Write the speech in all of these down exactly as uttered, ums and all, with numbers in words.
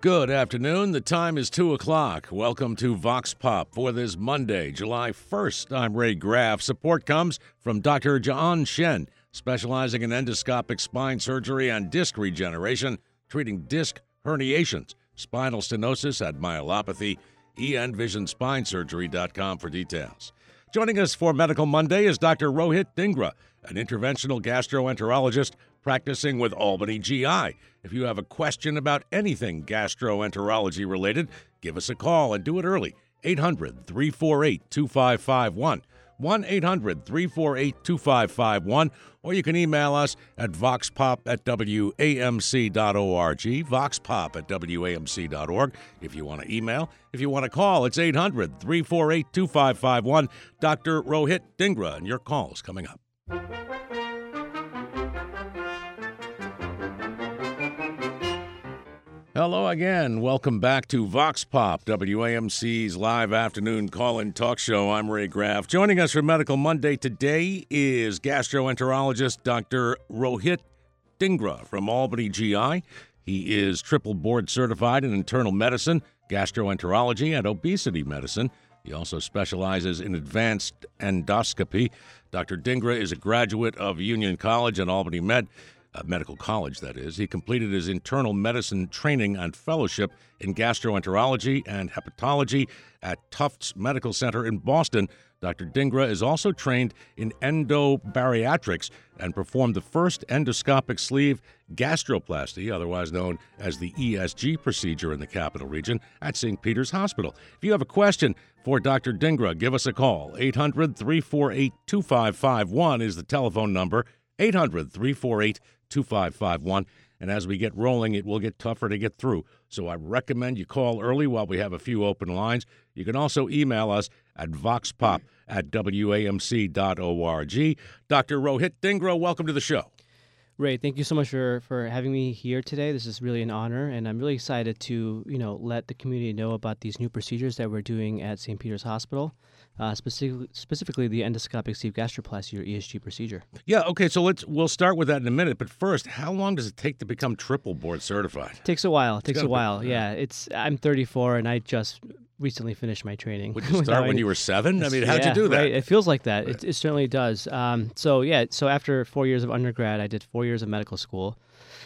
Good afternoon. The time is two o'clock. Welcome to Vox Pop for this Monday, July first. I'm Ray Graff. Support comes from Doctor John Shen, specializing in endoscopic spine surgery and disc regeneration, treating disc herniations, spinal stenosis, and myelopathy. e n vision spine surgery dot com for details. Joining us for Medical Monday is Doctor Rohit Dhingra, an interventional gastroenterologist practicing with Albany G I. If you have a question about anything gastroenterology related, give us a call and do it early. eight hundred, three four eight, two five five one. one eight hundred, three four eight, two five five one. Or you can email us at voxpop at w a m c dot org, voxpop at w a m c dot org. If you want to email, if you want to call, it's eight hundred, three four eight, two five five one. Doctor Rohit Dhingra, and your call is coming up. Hello again. Welcome back to Vox Pop, W A M C's live afternoon call-in talk show. I'm Ray Graff. Joining us for Medical Monday today is gastroenterologist Doctor Rohit Dhingra from Albany G I. He is triple board certified in internal medicine, gastroenterology, and obesity medicine. He also specializes in advanced endoscopy. Doctor Dhingra is a graduate of Union College and Albany Med. Uh, Medical College, that is. He completed his internal medicine training and fellowship in gastroenterology and hepatology at Tufts Medical Center in Boston. Doctor Dhingra is also trained in endobariatrics and performed the first endoscopic sleeve gastroplasty, otherwise known as the E S G procedure in the Capital Region, at Saint Peter's Hospital. If you have a question for Doctor Dhingra, give us a call. eight hundred, three four eight, two five five one is the telephone number. eight hundred, three four eight, two five five one. And as we get rolling, it will get tougher to get through. So I recommend you call early while we have a few open lines. You can also email us at voxpop at w a m c dot org. Doctor Rohit Dhingra, welcome to the show. Ray, thank you so much for, for having me here today. This is really an honor, and I'm really excited to, you know, let the community know about these new procedures that we're doing at Saint Peter's Hospital, uh, specifically, specifically the endoscopic sleeve gastroplasty, or E S G procedure. Yeah, okay, so let's we'll start with that in a minute. But first, how long does it take to become triple board certified? It takes a while. It takes a while. Be, yeah, it's I'm thirty-four, and I just recently finished my training. Would you start when you were seven? I mean, how'd yeah, you do that? Right. It feels like that. It, it certainly does. Um, so, yeah, so after four years of undergrad, I did four years of medical school.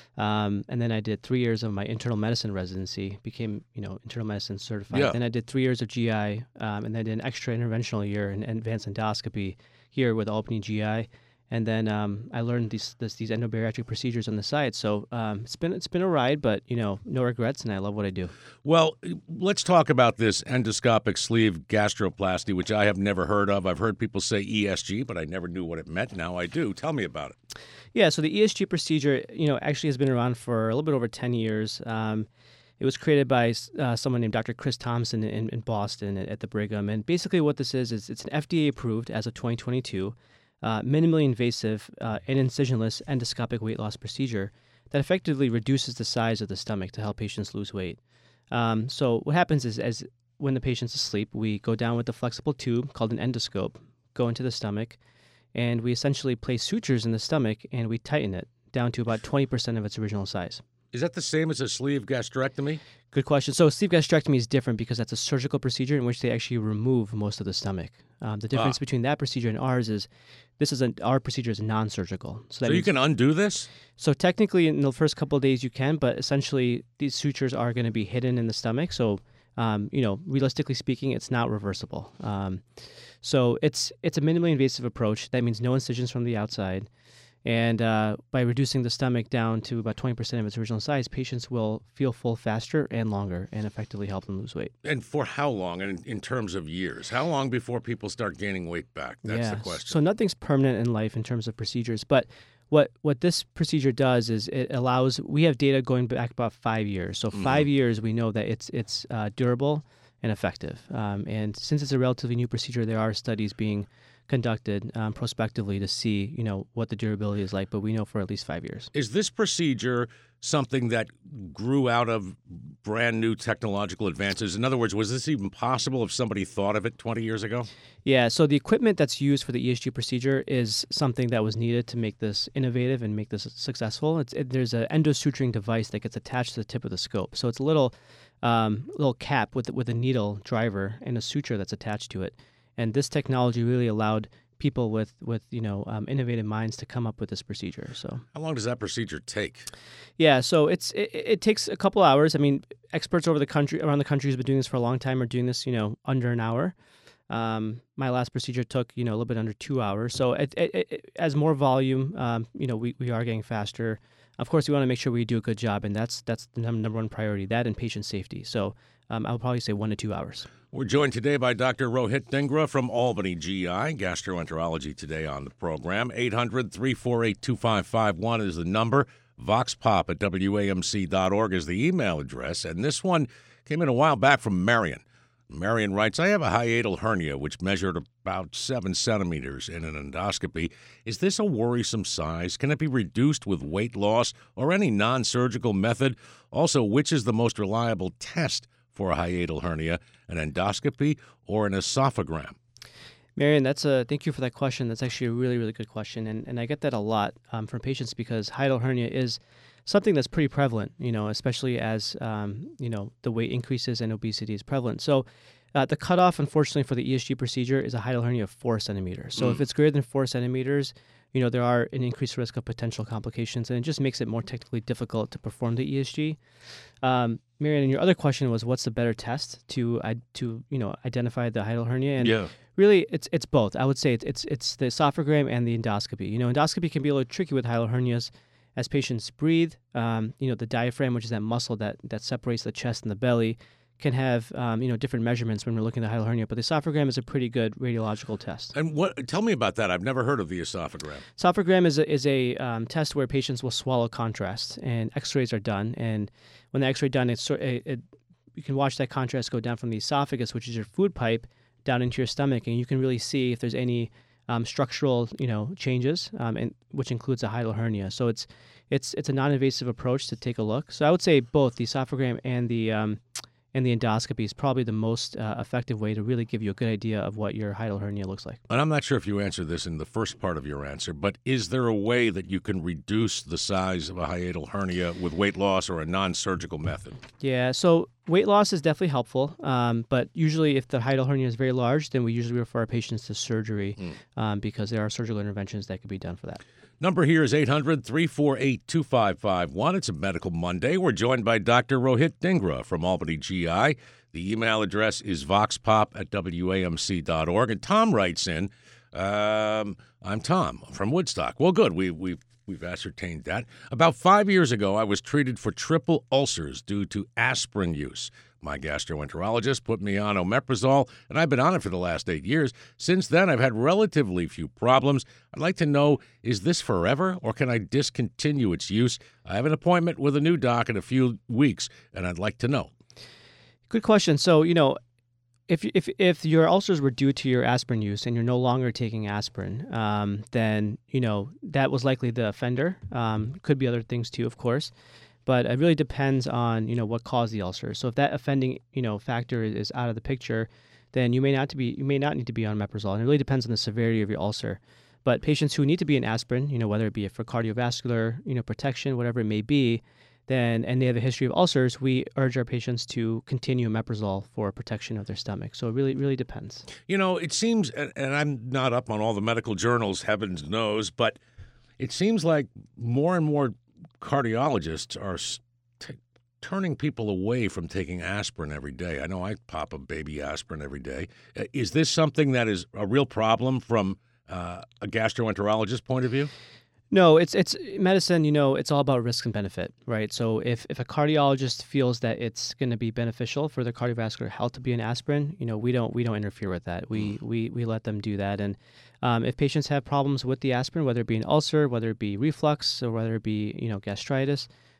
Um, and then I did three years of my internal medicine residency, became, you know, internal medicine certified. Yeah. Then I did three years of G I, um, and then I did an extra interventional year in advanced endoscopy here with Albany G I. And then um, I learned these this, these endobariatric procedures on the side. So um, it's been it's been a ride, but you know, no regrets, and I love what I do. Well, let's talk about this endoscopic sleeve gastroplasty, which I have never heard of. I've heard people say E S G, but I never knew what it meant. Now I do. Tell me about it. Yeah, so the E S G procedure, you know, actually has been around for a little bit over ten years. Um, It was created by uh, someone named Doctor Chris Thompson in, in Boston at, at the Brigham. And basically what this is, is it's an F D A approved as of twenty twenty-two. Uh, minimally invasive uh, and incisionless endoscopic weight loss procedure that effectively reduces the size of the stomach to help patients lose weight. Um, so what happens is, as when the patient's asleep, we go down with a flexible tube called an endoscope, go into the stomach, and we essentially place sutures in the stomach, and we tighten it down to about twenty percent of its original size. Is that the same as a sleeve gastrectomy? Good question. So sleeve gastrectomy is different because that's a surgical procedure in which they actually remove most of the stomach. Um, the difference Ah. between that procedure and ours is this is an, our procedure is non-surgical. So, that So you means, can undo this? so technically in the first couple of days you can, but essentially these sutures are going to be hidden in the stomach. So, um, you know, realistically speaking, it's not reversible. Um, so it's it's a minimally invasive approach. That means no incisions from the outside. And uh, by reducing the stomach down to about twenty percent of its original size, patients will feel full faster and longer and effectively help them lose weight. And for how long, in, in terms of years? How long before people start gaining weight back? That's yeah. the question. So nothing's permanent in life in terms of procedures. But what, what this procedure does is it allows, we have data going back about five years. So five Mhm. years, we know that it's, it's uh, durable and effective. Um, and since it's a relatively new procedure, there are studies being conducted um, prospectively to see, you know, what the durability is like, but we know for at least five years. Is this procedure something that grew out of brand new technological advances? In other words, was this even possible if somebody thought of it twenty years ago? Yeah, so the equipment that's used for the E S G procedure is something that was needed to make this innovative and make this successful. It's, it, there's an endosuturing device that gets attached to the tip of the scope. So it's a little um, little cap with with a needle driver and a suture that's attached to it. And this technology really allowed people with, with you know um, innovative minds to come up with this procedure. So how long does that procedure take? Yeah, so it's it, it takes a couple hours. I mean, experts over the country around the country who's been doing this for a long time are doing this, you know, under an hour. Um, my last procedure took, you know, a little bit under two hours. So it, it, it, as more volume, um, you know, we, we are getting faster. Of course, we want to make sure we do a good job, and that's that's the number one priority, that and patient safety. So um, I would probably say one to two hours. We're joined today by Doctor Rohit Dhingra from Albany G I, gastroenterology today on the program. eight hundred, three four eight, two five five one is the number. VoxPop at W A M C dot org is the email address. And this one came in a while back from Marion. Marion writes, I have a hiatal hernia which measured about seven centimeters in an endoscopy. Is this a worrisome size? Can it be reduced with weight loss or any non-surgical method? Also, which is the most reliable test for a hiatal hernia, an endoscopy or an esophagram? Marion, that's a thank you for that question. That's actually a really, really good question, and and I get that a lot um, from patients because hiatal hernia is something that's pretty prevalent, you know, especially as um, you know the weight increases and obesity is prevalent. So uh, the cutoff, unfortunately, for the E S G procedure is a hiatal hernia of four centimeters. So mm. if it's greater than four centimeters, you know, there are an increased risk of potential complications, and it just makes it more technically difficult to perform the E S G. Um, Marion, and your other question was, what's the better test to uh, to you know identify the hiatal hernia? And yeah. really, it's it's both. I would say it's it's it's the esophagram and the endoscopy. You know, endoscopy can be a little tricky with hiatal hernias. As patients breathe, um, you know, the diaphragm, which is that muscle that that separates the chest and the belly, can have um, you know different measurements when we're looking at the hiatal hernia. But the esophagram is a pretty good radiological test. And what? Tell me about that. I've never heard of the esophagram. Esophagram is a, is a um, test where patients will swallow contrast, and X-rays are done. And when the X-ray done, it's it, it, you can watch that contrast go down from the esophagus, which is your food pipe, down into your stomach, and you can really see if there's any um, structural you know changes, um, and which includes a hiatal hernia. So it's it's it's a non-invasive approach to take a look. So I would say both the esophagram and the um, and the endoscopy is probably the most uh, effective way to really give you a good idea of what your hiatal hernia looks like. And I'm not sure if you answered this in the first part of your answer, but is there a way that you can reduce the size of a hiatal hernia with weight loss or a non-surgical method? Yeah, so weight loss is definitely helpful, um, but usually if the hiatal hernia is very large, then we usually refer our patients to surgery mm. um, because there are surgical interventions that can be done for that. Number here is eight hundred, three four eight, two five five one. It's a Medical Monday. We're joined by Doctor Rohit Dhingra from Albany G I. The email address is voxpop at W A M C dot org. And Tom writes in, um, I'm Tom from Woodstock. Well, good. We, we've, we've ascertained that. About five years ago, I was treated for triple ulcers due to aspirin use. My gastroenterologist put me on omeprazole, and I've been on it for the last eight years. Since then, I've had relatively few problems. I'd like to know, is this forever, or can I discontinue its use? I have an appointment with a new doc in a few weeks, and I'd like to know. Good question. So, you know, if if if your ulcers were due to your aspirin use and you're no longer taking aspirin, um, then, you know, that was likely the offender. Um, could be other things too, of course. But it really depends on, you know, what caused the ulcer. So if that offending, you know, factor is out of the picture, then you may not to be you may not need to be on omeprazole. And it really depends on the severity of your ulcer. But patients who need to be on aspirin, you know, whether it be for cardiovascular, you know, protection, whatever it may be, then and they have a history of ulcers, we urge our patients to continue omeprazole for protection of their stomach. So it really, really depends. You know, it seems, and I'm not up on all the medical journals, heavens knows, but it seems like more and more cardiologists are t- turning people away from taking aspirin every day. I know I pop a baby aspirin every day. Uh, is this something that is a real problem from uh, a gastroenterologist point of view? No, it's it's medicine, you know, it's all about risk and benefit, right? So if, if a cardiologist feels that it's going to be beneficial for their cardiovascular health to be an aspirin, you know, we don't we don't interfere with that. We mm. we we let them do that. And um, if patients have problems with the aspirin, whether it be an ulcer, whether it be reflux, or whether it be, you know, gastritis,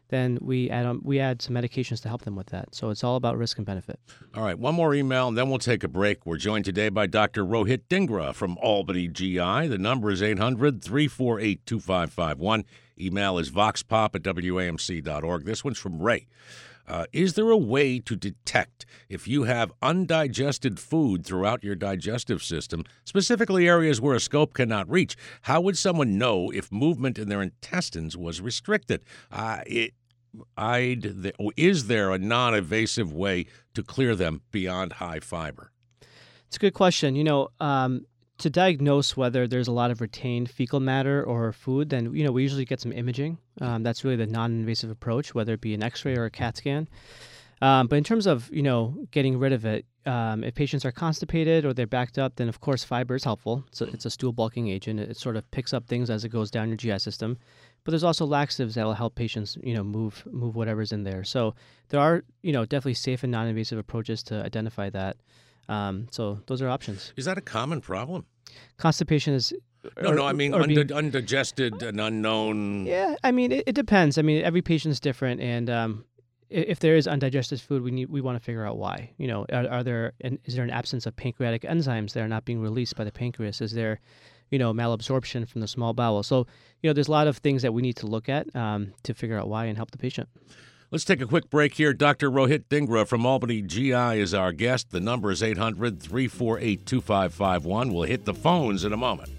then we add on, we add some medications to help them with that. So it's all about risk and benefit. All right, one more email, and then we'll take a break. We're joined today by Doctor Rohit Dhingra from Albany G I. The number is eight hundred, three four eight, two five five one. Email is voxpop at W A M C dot org. This one's from Ray. Uh, is there a way to detect if you have undigested food throughout your digestive system, specifically areas where a scope cannot reach? How would someone know if movement in their intestines was restricted? Uh, it, I'd, is there a non-invasive way to clear them beyond high fiber? It's a good question. You know, um, to diagnose whether there's a lot of retained fecal matter or food, then, you know, we usually get some imaging. Um, that's really the non-invasive approach, whether it be an X-ray or a CAT scan. Um, but in terms of, you know, getting rid of it, um, if patients are constipated or they're backed up, then of course fiber is helpful. So it's a stool bulking agent. It, it sort of picks up things as it goes down your G I system. But there's also laxatives that will help patients, you know, move move whatever's in there. So there are, you know, definitely safe and non-invasive approaches to identify that. Um, so those are options. Is that a common problem? Constipation is... No, or, no, I mean or being, und- undigested and unknown. Yeah, I mean, it, it depends. I mean, every patient's different, and um, if there is undigested food, we need we want to figure out why. You know, are, are there an, is there an absence of pancreatic enzymes that are not being released by the pancreas? Is there, you know, malabsorption from the small bowel? So, you know, there's a lot of things that we need to look at um, to figure out why and help the patient. Let's take a quick break here. Doctor Rohit Dhingra from Albany G I is our guest. The number is eight hundred, three four eight, two five five one. We'll hit the phones in a moment.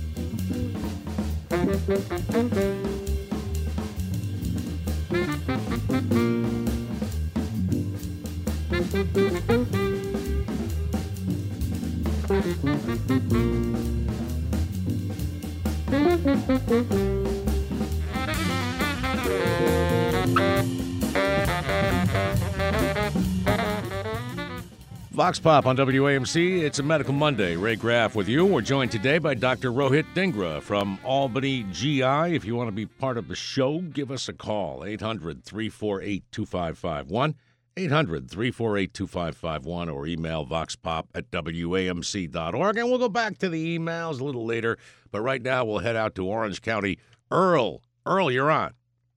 Vox Pop on W A M C. It's a Medical Monday. Ray Graff with you. We're joined today by Doctor Rohit Dhingra from Albany G I. If you want to be part of the show, give us a call. eight hundred, three four eight, two five five one. eight hundred, three four eight, two five five one or email voxpop at W A M C dot org. And we'll go back to the emails a little later. But right now, we'll head out to Orange County. Earl. Earl, you're on.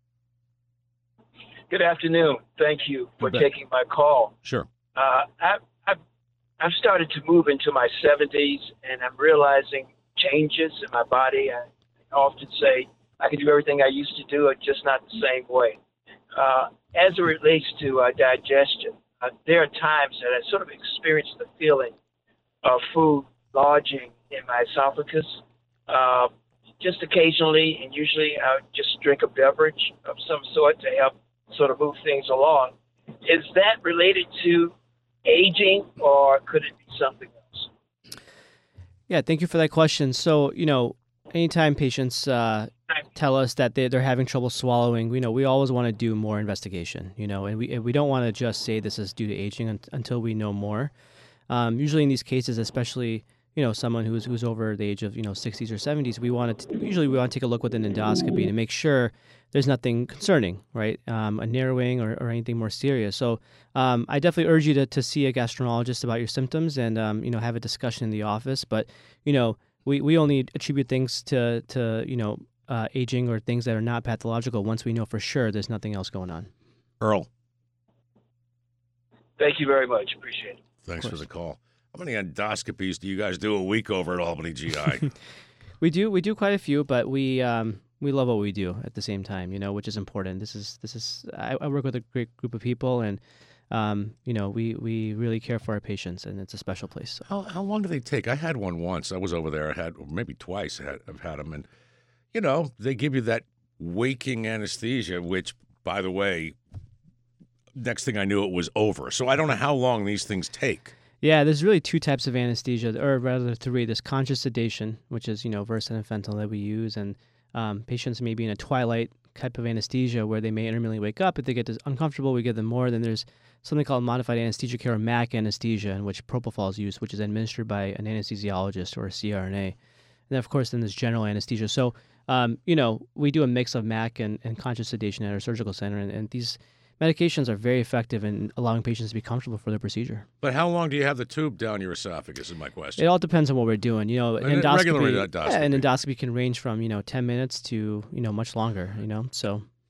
Good afternoon. Thank you for taking my call. Sure. Uh, I, I've, I've started to move into my seventies, and I'm realizing changes in my body. I often say I can do everything I used to do, just not the same way. Uh, as it relates to uh, digestion, uh, there are times that I sort of experience the feeling of food lodging in my esophagus. Uh, just occasionally, and usually I would just drink a beverage of some sort to help sort of move things along. Is that related to aging, or could it be something else? Yeah, thank you for that question. So, you know, anytime patients uh, tell us that they, they're having trouble swallowing, you know, we always want to do more investigation, you know, and we and we don't want to just say this is due to aging un- until we know more. Um, usually in these cases, especially, you know, someone who's who's over the age of, you know, sixties or seventies, we want to usually we want to take a look with an endoscopy to make sure there's nothing concerning, right? Um, a narrowing or, or anything more serious. So um, I definitely urge you to, to see a gastroenterologist about your symptoms and, um, you know, have a discussion in the office. But, you know, we, we only attribute things to, to you know, uh, aging or things that are not pathological once we know for sure there's nothing else going on. Earl. Thank you very much. Appreciate it. Thanks for the call. How many endoscopies do you guys do a week over at Albany G I? we do we do quite a few, but we um, we love what we do at the same time, you know, which is important. This is this is I, I work with a great group of people, and um, you know, we, we really care for our patients, and it's a special place. So. How how long do they take? I had one once. I was over there. I had or maybe twice. I had, I've had them, and you know, they give you that waking anesthesia, which, by the way, next thing I knew, it was over. So I don't know how long these things take. Yeah, there's really two types of anesthesia, or rather three. There's conscious sedation, which is, you know, Versed and fentanyl that we use, and um, patients may be in a twilight type of anesthesia where they may intermittently wake up. If they get uncomfortable, we give them more. Then there's something called modified anesthesia care, or M A C anesthesia, in which propofol is used, which is administered by an anesthesiologist or a C R N A. And then, of course, then there's general anesthesia. So, um, you know, we do a mix of M A C and, and conscious sedation at our surgical center, and, and these medications are very effective in allowing patients to be comfortable for their procedure. But how long do you have the tube down your esophagus is my question. It all depends on what we're doing. You know, an an endoscopy, regular endoscopy. Yeah, an endoscopy can range from, you know, ten minutes to, you know, much longer, you know, so.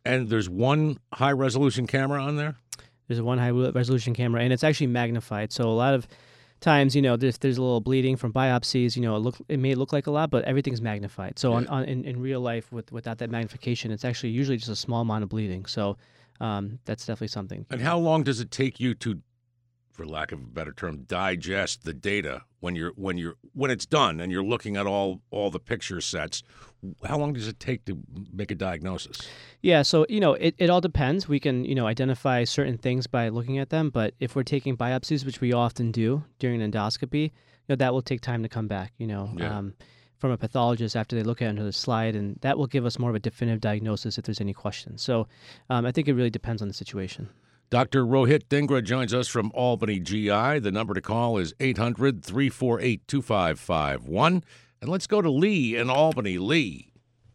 And there's one high-resolution camera on there? There's one high-resolution camera, and it's actually magnified. So a lot of times, you know, if there's a little bleeding from biopsies, you know, it, look, it may look like a lot, but everything's magnified. So yeah. on, on in, in real life, with without that magnification, it's actually usually just a small amount of bleeding. So um, that's definitely something. And how long does it take you to, for lack of a better term, digest the data when you're when you're when it's done and you're looking at all all the picture sets? How long does it take to make a diagnosis? Yeah, so you know, it, it all depends. We can you know identify certain things by looking at them, but if we're taking biopsies, which we often do during an endoscopy, you know, that will take time to come back. You know. Yeah. Um, from a pathologist after they look at another slide, and that will give us more of a definitive diagnosis if there's any questions. So um, I think it really depends on the situation. Doctor Rohit Dhingra joins us from Albany G I. The number to call is eight hundred, three four eight, two five five one. And let's go to Lee in Albany. Lee.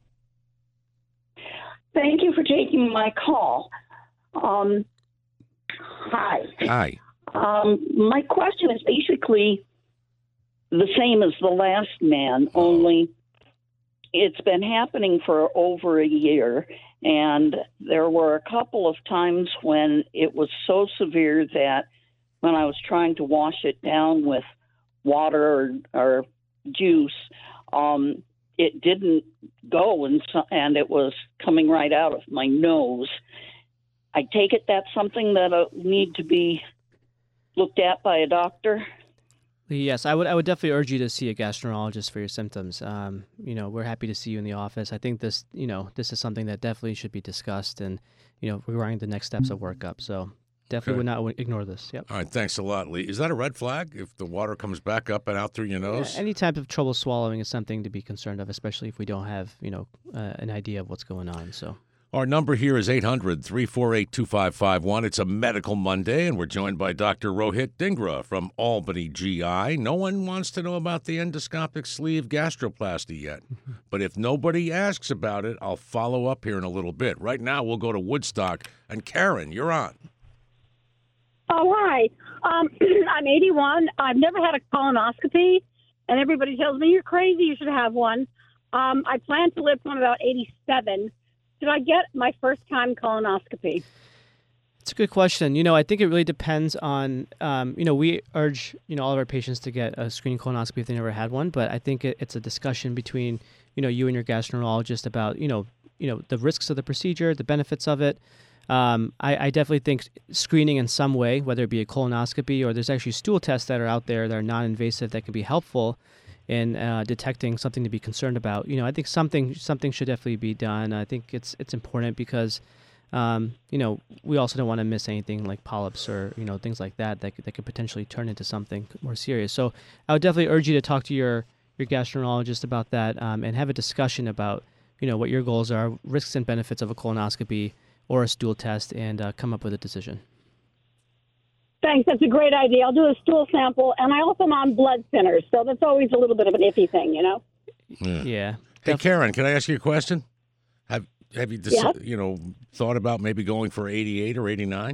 Thank you for taking my call. Um, hi. Hi. Um, my question is basically the same as the last man, only it's been happening for over a year. And there were a couple of times when it was so severe that when I was trying to wash it down with water or, or juice, um, it didn't go, and, so, and it was coming right out of my nose. I take it that's something that uh, need to be looked at by a doctor. Yes, I would. I would definitely urge you to see a gastroenterologist for your symptoms. Um, you know, we're happy to see you in the office. I think this, you know, this is something that definitely should be discussed, and you know, regarding the next steps of workup. So definitely Okay. would not ignore this. Yep. All right, thanks a lot, Lee. Is that a red flag if the water comes back up and out through your nose? Yeah, any type of trouble swallowing is something to be concerned of, especially if we don't have, you know, uh, an idea of what's going on. So. Our number here is eight hundred, three four eight, two five five one. It's a Medical Monday, and we're joined by Doctor Rohit Dhingra from Albany G I. No one wants to know about the endoscopic sleeve gastroplasty yet, but if nobody asks about it, I'll follow up here in a little bit. Right now, we'll go to Woodstock, and Karen, you're on. Oh, hi. Um, I'm eighty-one. I've never had a colonoscopy, and everybody tells me, you're crazy, you should have one. Um, I plan to live to about eighty-seven. Did I get my first-time colonoscopy? It's a good question. You know, I think it really depends on, um, you know, we urge, you know, all of our patients to get a screening colonoscopy if they never had one, but I think it, it's a discussion between, you know, you and your gastroenterologist about, you know, you know, the risks of the procedure, the benefits of it. Um, I, I definitely think screening in some way, whether it be a colonoscopy or there's actually stool tests that are out there that are non-invasive that can be helpful in uh, detecting something to be concerned about. You know, I think something something should definitely be done. I think it's it's important because, um, you know, we also don't want to miss anything like polyps or, you know, things like that that could, that could potentially turn into something more serious. So I would definitely urge you to talk to your, your gastroenterologist about that um, and have a discussion about, you know, what your goals are, risks and benefits of a colonoscopy or a stool test, and uh, come up with a decision. Thanks. That's a great idea. I'll do a stool sample, and I also am on blood thinners, so that's always a little bit of an iffy thing, you know? Yeah. Yeah. Hey, Karen, can I ask you a question? Have Have you dec- Yeah. you know thought about maybe going for eighty-eight or eighty-nine?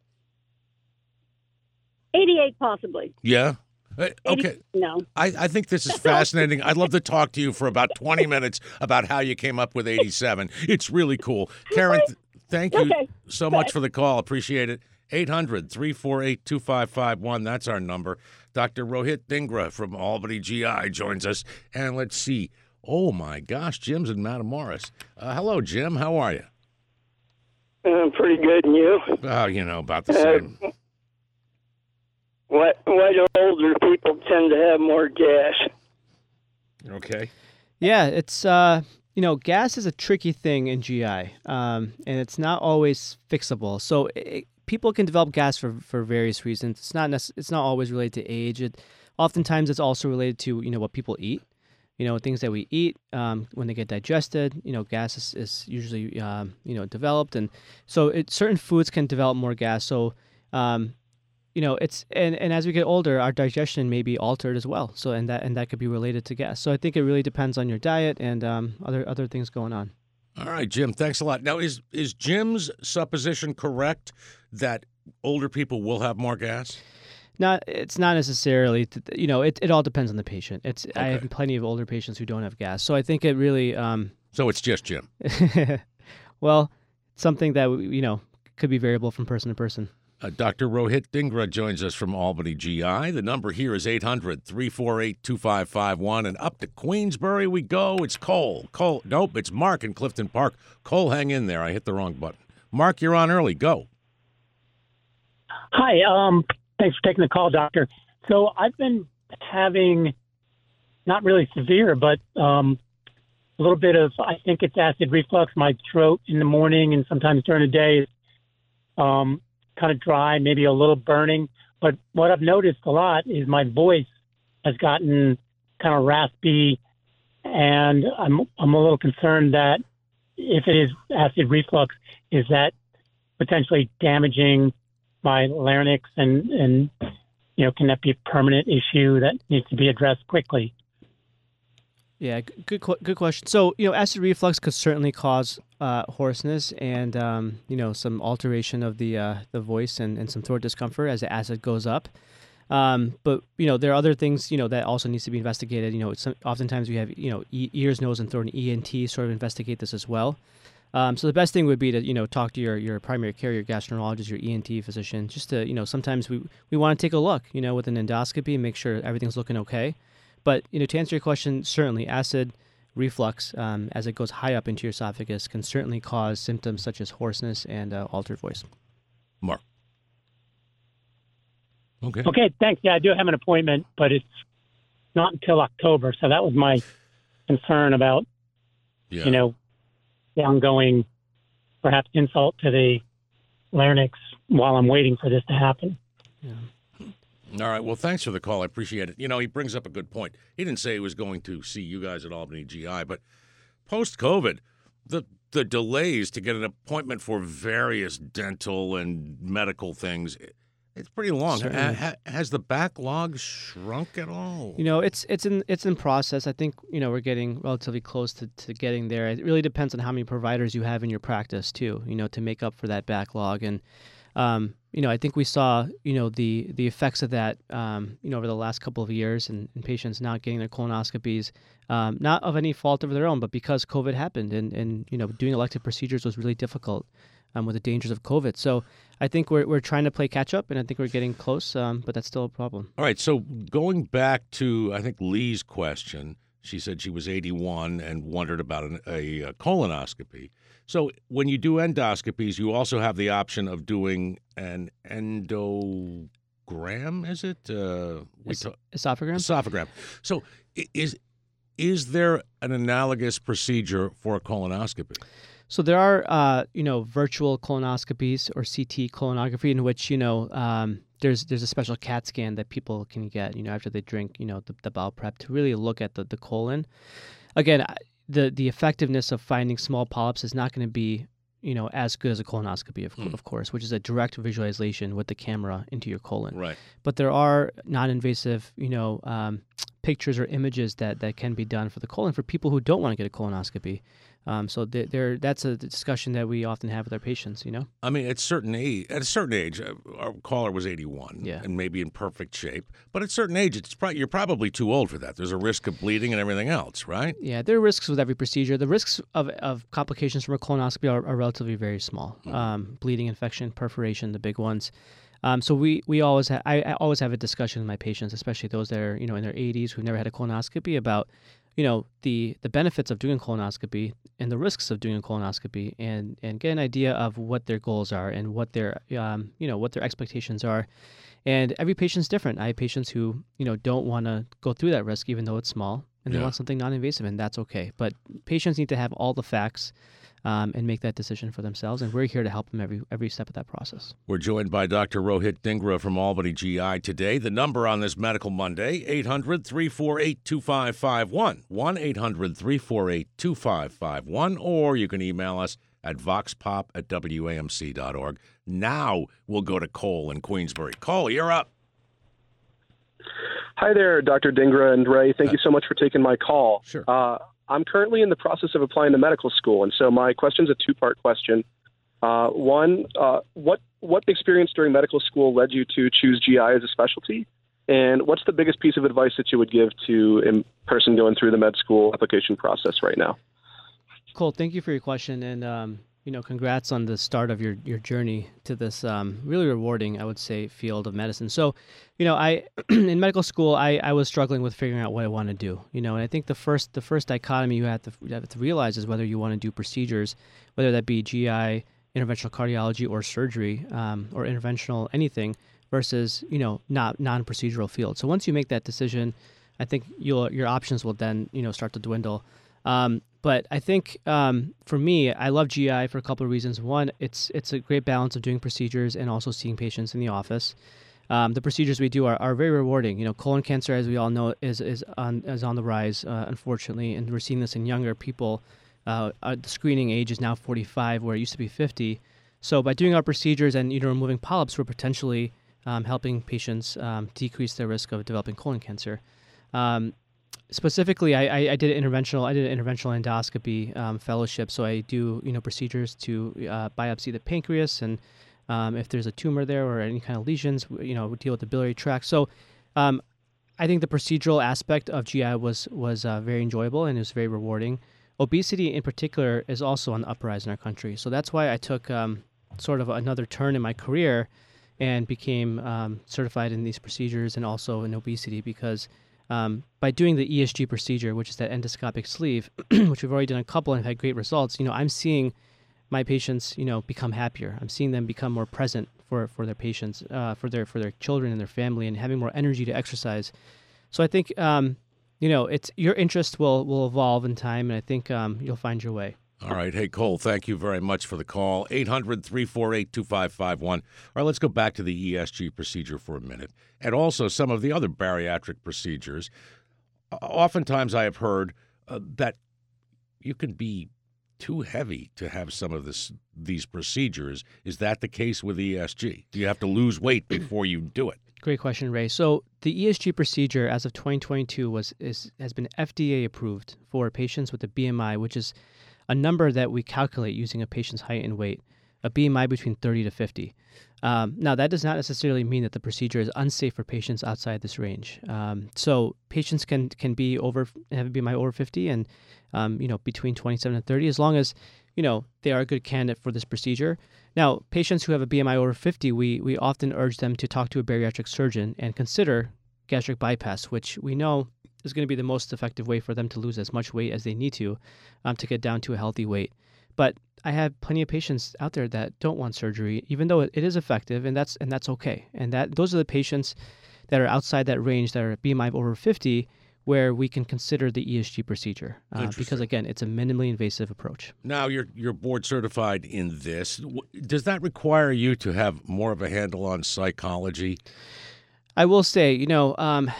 eighty-eight, possibly. Yeah. Uh, Okay. eighty, no. I, I think this is fascinating. I'd love to talk to you for about twenty minutes about how you came up with eighty-seven. It's really cool. Karen, th- thank you Okay. so much for the call. Appreciate it. eight hundred, three four eight, two five five one. That's our number. Doctor Rohit Dhingra from Albany G I joins us. And let's see. Oh, my gosh, Jim's in Matamoros. Uh, hello, Jim. How are you? Uh, pretty good, and you? Oh, you know, about the same. Uh, why, why do older people tend to have more gas? Okay. Yeah, it's uh, you know, gas is a tricky thing in G I, um, and it's not always fixable. So it, people can develop gas for, for various reasons. It's not nec- it's not always related to age. It oftentimes it's also related to, you know, what people eat. You know, things that we eat um, when they get digested. You know, gas is, is usually um, you know developed, and so it, certain foods can develop more gas. So um, you know, it's and, and as we get older, our digestion may be altered as well. So and that and that could be related to gas. So I think it really depends on your diet and um, other other things going on. All right, Jim, thanks a lot. Now, is is Jim's supposition correct that older people will have more gas? Not, it's not necessarily, you know, it, it all depends on the patient. It's I Okay. have plenty of older patients who don't have gas. So I think it really, um, So it's just Jim. well, something that, you know, could be variable from person to person. Uh, Doctor Rohit Dhingra joins us from Albany G I. The number here is eight hundred, three four eight, two five five one. And up to Queensbury we go. It's Cole. Cole. Nope, it's Mark in Clifton Park. Cole, hang in there. I hit the wrong button. Mark, you're on early. Go. Hi. Um, thanks for taking the call, doctor. So I've been having not really severe, but um, a little bit of, I think it's acid reflux. My throat in the morning and sometimes during the day is um, kind of dry, maybe a little burning. But what I've noticed a lot is my voice has gotten kind of raspy, and I'm I'm a little concerned that if it is acid reflux, is that potentially damaging my larynx, and, and you know, can that be a permanent issue that needs to be addressed quickly? Yeah, good good question. So, you know, acid reflux could certainly cause uh, hoarseness and, um, you know, some alteration of the uh, the voice and, and some throat discomfort as the acid goes up. Um, but, you know, there are other things, you know, that also needs to be investigated. You know, it's, oftentimes we have, you know, e- ears, nose, and throat, and E N T sort of investigate this as well. Um, so the best thing would be to, you know, talk to your, your primary care, your gastroenterologist, your E N T physician, just to, you know, sometimes we, we want to take a look, you know, with an endoscopy and make sure everything's looking okay. But, you know, to answer your question, certainly acid reflux, um, as it goes high up into your esophagus, can certainly cause symptoms such as hoarseness and uh, altered voice. Mark. Okay. Okay, thanks. Yeah, I do have an appointment, but it's not until October. So that was my concern about, Yeah. you know, the ongoing, perhaps, insult to the larynx while I'm waiting for this to happen. Yeah. All right. Well, thanks for the call. I appreciate it. You know, he brings up a good point. He didn't say he was going to see you guys at Albany G I, but post-COVID, the the delays to get an appointment for various dental and medical things, it's pretty long. Ha, ha, has the backlog shrunk at all? You know, it's it's in it's in process. I think, you know, we're getting relatively close to, to getting there. It really depends on how many providers you have in your practice too, you know, to make up for that backlog. And um, you know, I think we saw, you know, the the effects of that, um, you know, over the last couple of years, and, and patients not getting their colonoscopies, um, not of any fault of their own, but because COVID happened, and, and you know, doing elective procedures was really difficult um, with the dangers of COVID. So I think we're we're trying to play catch up, and I think we're getting close, um, but that's still a problem. All right. So going back to, I think, Lee's question, she said she was eighty-one and wondered about an, a, a colonoscopy. So when you do endoscopies, you also have the option of doing an endogram, is it? Uh, we Es- ta- esophagram? Esophagram. So i- is is there an analogous procedure for a colonoscopy? So there are, uh, you know, virtual colonoscopies or C T colonography in which, you know, um, there's there's a special CAT scan that people can get, you know, after they drink, you know, the, the bowel prep to really look at the, the colon. Again, I- the the effectiveness of finding small polyps is not going to be, you know, as good as a colonoscopy, of, Hmm. of course, which is a direct visualization with the camera into your colon. Right. But there are non-invasive, you know, um, pictures or images that, that can be done for the colon for people who don't want to get a colonoscopy. Um, so there, there, that's a discussion that we often have with our patients, you know? I mean, at certain age, at a certain age, uh, our caller was eighty-one, Yeah. and maybe in perfect shape. But at a certain age, it's pro- you're probably too old for that. There's a risk of bleeding and everything else, right? Yeah, there are risks with every procedure. The risks of, of complications from a colonoscopy are, are relatively very small. Um, bleeding, infection, perforation, the big ones. Um, so we, we always ha- I, I always have a discussion with my patients, especially those that are, you know, in their eighties who've never had a colonoscopy, about, you know, the, the benefits of doing a colonoscopy and the risks of doing a colonoscopy, and, and get an idea of what their goals are and what their um, you know, what their expectations are. And every patient's different. I have patients who, you know, don't want to go through that risk even though it's small, and they Yeah. want something non-invasive, and that's okay. But patients need to have all the facts um, and make that decision for themselves, and we're here to help them every every step of that process. We're joined by Doctor Rohit Dhingra from Albany G I today. The number on this Medical Monday, eight hundred, three four eight, two five five one, one eight hundred, three four eight, two five five one, or you can email us at voxpop at W A M C dot org. Now we'll go to Cole in Queensbury. Cole, you're up. Hi there, Doctor Dhingra and Ray. Thank you so much for taking my call. Sure. Uh, I'm currently in the process of applying to medical school, and so my question's a two-part question. Uh, one, uh, what what experience during medical school led you to choose G I as a specialty? And what's the biggest piece of advice that you would give to a person going through the med school application process right now? Cole, thank you for your question. And, um, You know, congrats on the start of your, your journey to this um, really rewarding, I would say, field of medicine. So, you know, I in medical school, I, I was struggling with figuring out what I want to do. You know, and I think the first the first dichotomy you have to you have to realize is whether you want to do procedures, whether that be G I, interventional cardiology, or surgery, um, or interventional anything, versus you know not non-procedural field. So once you make that decision, I think your your options will then you know start to dwindle. Um, but I think um, for me, I love G I for a couple of reasons. One, it's it's a great balance of doing procedures and also seeing patients in the office. Um, the procedures we do are, are very rewarding. You know, colon cancer, as we all know, is is on is on the rise, uh, unfortunately, and we're seeing this in younger people. Uh, uh, the screening age is now forty-five, where it used to be fifty. So by doing our procedures and you know removing polyps, we're potentially um, helping patients um, decrease their risk of developing colon cancer. Um, Specifically, I, I, I did an interventional. I did an interventional endoscopy um, fellowship. So I do, you know, procedures to uh, biopsy the pancreas, and um, if there's a tumor there or any kind of lesions, you know, we deal with the biliary tract. So um, I think the procedural aspect of G I was was uh, very enjoyable and it was very rewarding. Obesity, in particular, is also on the uprise in our country. So that's why I took um, sort of another turn in my career and became um, certified in these procedures and also in obesity because. Um, by doing the E S G procedure, which is that endoscopic sleeve, which we've already done a couple and had great results, you know, I'm seeing my patients, you know, become happier. I'm seeing them become more present for, for their patients, uh, for their for their children and their family, and having more energy to exercise. So I think, um, you know, it's your interest will will evolve in time, and I think um, you'll find your way. All right. Hey, Cole, thank you very much for the call. eight hundred, three four eight, two five five one. All right, let's go back to the E S G procedure for a minute, and also some of the other bariatric procedures. Oftentimes I have heard uh, that you can be too heavy to have some of this these procedures. Is that the case with E S G? Do you have to lose weight before you do it? Great question, Ray. So the E S G procedure as of twenty twenty-two was is has been F D A approved for patients with a B M I, which is a number that we calculate using a patient's height and weight, a B M I between thirty to fifty. Um, now, that does not necessarily mean that the procedure is unsafe for patients outside this range. Um, so patients can can be over have a B M I over fifty and um, you know between twenty-seven and thirty, as long as you know they are a good candidate for this procedure. Now, patients who have a B M I over fifty, we we often urge them to talk to a bariatric surgeon and consider gastric bypass, which we know is going to be the most effective way for them to lose as much weight as they need to um, to get down to a healthy weight. But I have plenty of patients out there that don't want surgery, even though it, it is effective, and that's and that's okay. And that those are the patients that are outside that range that are B M I over fifty, where we can consider the E S G procedure uh, because again, it's a minimally invasive approach. Now you're you're board certified in this. Does that require you to have more of a handle on psychology? I will say, you know. Um,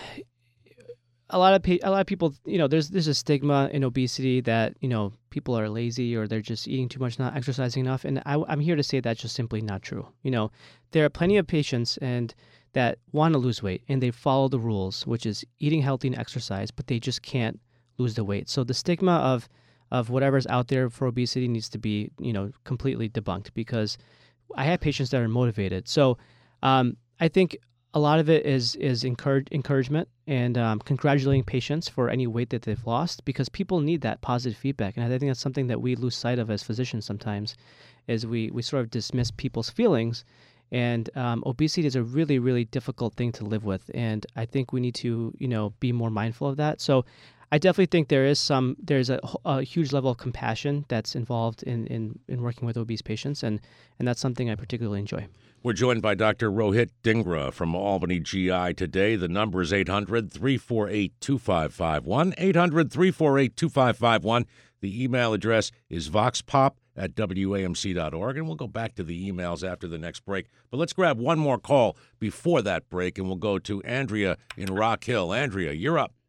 A lot of pe- a lot of people, you know, there's there's a stigma in obesity that you know people are lazy or they're just eating too much, not exercising enough, and I, I'm here to say that's just simply not true. You know, there are plenty of patients and that want to lose weight and they follow the rules, which is eating healthy and exercise, but they just can't lose the weight. So the stigma of of whatever's out there for obesity needs to be you know completely debunked because I have patients that are motivated. So um, I think. A lot of it is is encourage, encouragement and um, congratulating patients for any weight that they've lost because people need that positive feedback. And I think that's something that we lose sight of as physicians sometimes is we, we sort of dismiss people's feelings. And um, obesity is a really, really difficult thing to live with. And I think we need to, you know, be more mindful of that. So I definitely think there is some, there's a, a huge level of compassion that's involved in, in, in working with obese patients. And, and that's something I particularly enjoy. We're joined by Doctor Rohit Dhingra from Albany G I today. The number is eight hundred, three four eight, two five five one, eight hundred, three four eight, two five five one. The email address is voxpop at W A M C dot org, and we'll go back to the emails after the next break. But let's grab one more call before that break, and we'll go to Andrea in Rock Hill. Andrea, you're up.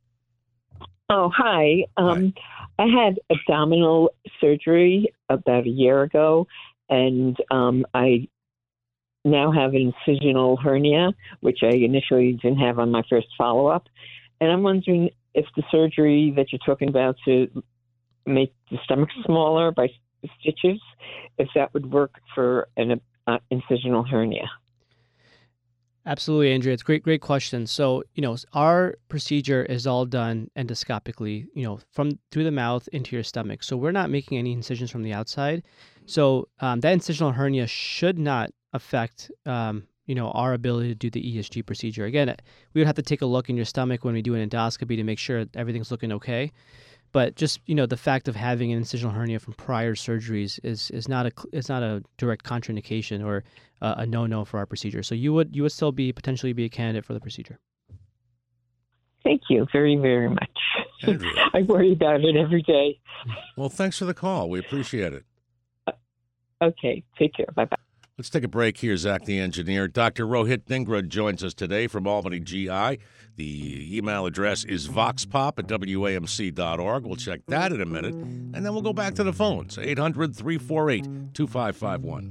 Oh, hi. Um, hi. I had abdominal surgery about a year ago, and um, I now have an incisional hernia, which I initially didn't have on my first follow-up. And I'm wondering if the surgery that you're talking about to make the stomach smaller by stitches, if that would work for an uh, incisional hernia. Absolutely, Andrea. It's a great, great question. So, you know, our procedure is all done endoscopically, you know, from through the mouth into your stomach. So we're not making any incisions from the outside. So um, that incisional hernia should not affect, um, you know, our ability to do the E S G procedure. Again, we would have to take a look in your stomach when we do an endoscopy to make sure everything's looking okay. But just, you know, the fact of having an incisional hernia from prior surgeries is is not a is not a direct contraindication or uh, a no-no for our procedure. So you would you would still be potentially be a candidate for the procedure. Thank you very, very much. Andrea. I worry about it every day. Well, thanks for the call. We appreciate it. Okay, take care. Bye-bye. Let's take a break here, Zach the engineer. Doctor Rohit Dhingra joins us today from Albany G I. The email address is voxpop at W A M C dot org. We'll check that in a minute, and then we'll go back to the phones, eight hundred, three four eight, two five five one.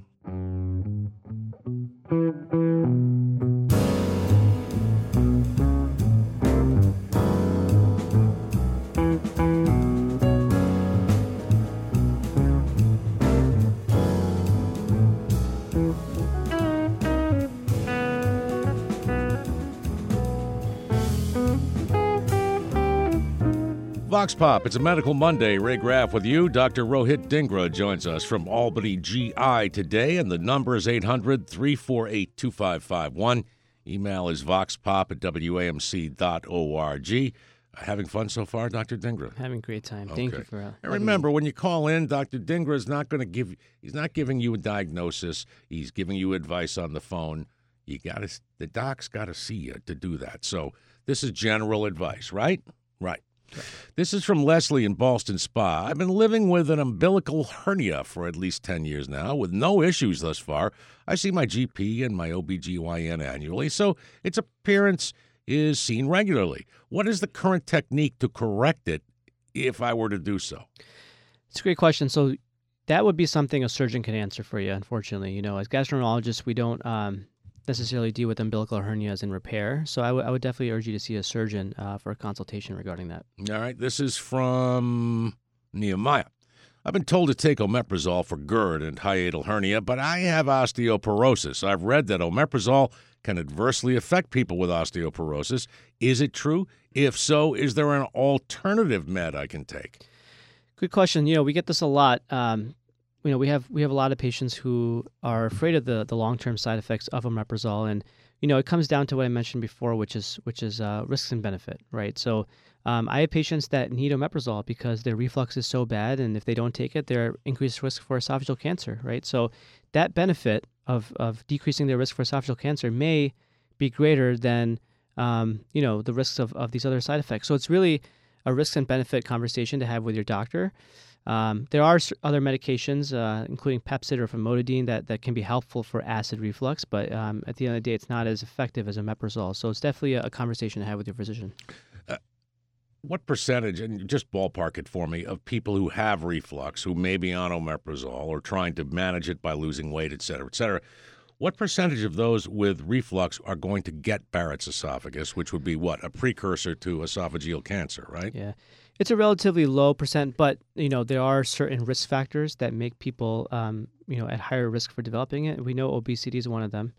Vox Pop, it's a Medical Monday. Ray Graff with you. Doctor Rohit Dhingra joins us from Albany G I today, and the number is eight hundred, three four eight, two five five one. Email is voxpop at W A M C dot org. Uh, having fun so far, Doctor Dhingra? Having a great time. Okay. Thank you for uh, And remember, when you call in, Doctor Dhingra is not going to give, he's not giving you a diagnosis. He's giving you advice on the phone. You got to, the doc's got to see you to do that. So this is general advice, right? Right. This is from Leslie in Ballston Spa. I've been living with an umbilical hernia for at least ten years now, with no issues thus far. I see my G P and my O B G Y N annually, so its appearance is seen regularly. What is the current technique to correct it if I were to do so? It's a great question. So that would be something a surgeon can answer for you, unfortunately. You know, as gastroenterologists, we don't um, necessarily deal with umbilical hernias and repair. So I, w- I would definitely urge you to see a surgeon uh, for a consultation regarding that. All right. This is from Nehemiah. I've been told to take omeprazole for GERD and hiatal hernia, but I have osteoporosis. I've read that omeprazole can adversely affect people with osteoporosis. Is it true? If so, is there an alternative med I can take? Good question. You know, we get this a lot. Um, you know, we have we have a lot of patients who are afraid of the the long-term side effects of omeprazole, and you know, it comes down to what I mentioned before, which is which is uh, risks and benefit, right? So um, I have patients that need omeprazole because their reflux is so bad, and if they don't take it, they're increased risk for esophageal cancer, right? So that benefit of of decreasing their risk for esophageal cancer may be greater than um, you know, the risks of, of these other side effects. So it's really a risk and benefit conversation to have with your doctor. Um, there are other medications, uh, including Pepcid or famotidine, that, that can be helpful for acid reflux, but um, at the end of the day, it's not as effective as omeprazole. So it's definitely a, a conversation to have with your physician. Uh, what percentage, and just ballpark it for me, of people who have reflux, who may be on omeprazole or trying to manage it by losing weight, et cetera, et cetera, what percentage of those with reflux are going to get Barrett's esophagus, which would be what? A precursor to esophageal cancer, right? Yeah. It's a relatively low percent, but, you know, there are certain risk factors that make people, um, you know, at higher risk for developing it. We know obesity is one of them.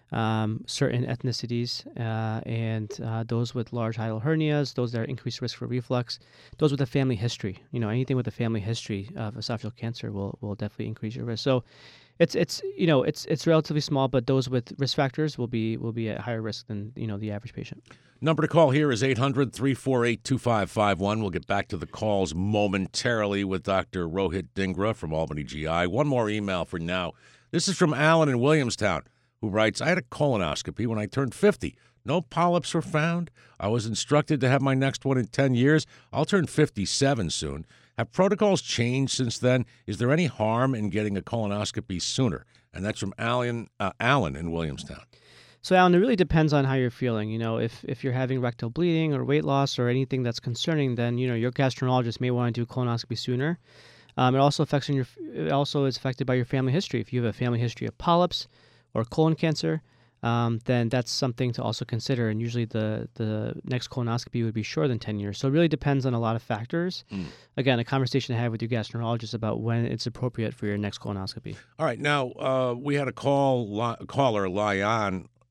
Um, certain ethnicities uh, and uh, those with large hiatal hernias, those that are increased risk for reflux, those with a family history. You know, anything with a family history of esophageal cancer will will definitely increase your risk. So it's it's you know it's it's relatively small, but those with risk factors will be will be at higher risk than, you know, the average patient. Number to call here is eight hundred, three four eight, two five five one. We'll get back to the calls momentarily with Doctor Rohit Dhingra from Albany G I. One more email for now. This is from Alan in Williamstown, who writes, I had a colonoscopy when I turned fifty. No polyps were found. I was instructed to have my next one in ten years. I'll turn fifty-seven soon. Have protocols changed since then? Is there any harm in getting a colonoscopy sooner? And that's from Alan, uh, Alan in Williamstown. So, Alan, it really depends on how you're feeling. You know, if, if you're having rectal bleeding or weight loss or anything that's concerning, then, you know, your gastroenterologist may want to do a colonoscopy sooner. Um, it also affects on your, it also is affected by your family history. If you have a family history of polyps or colon cancer, um, then that's something to also consider. And usually the, the next colonoscopy would be shorter than ten years. So it really depends on a lot of factors. Mm. Again, a conversation to have with your gastroenterologist about when it's appropriate for your next colonoscopy. All right. Now, uh, we had a call, a caller lie on